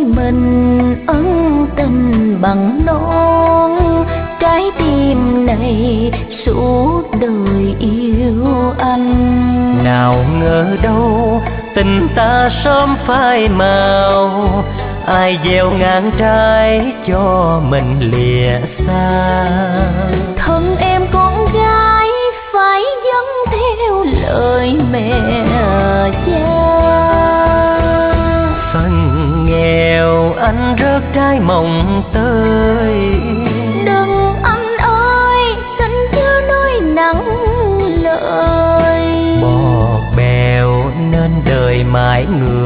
mình ân tình bằng non, trái tim này suốt đời yêu anh. Nào ngờ đâu tình ta sớm phai màu, ai gieo ngàn trái cho mình lìa xa. Thân em con gái phải dâng theo lời mẹ cha. Phần nghèo anh rớt trái mồng tơi, Đừng anh ơi, xin chớ nói nặng lời. bọt bèo nên đời mãi người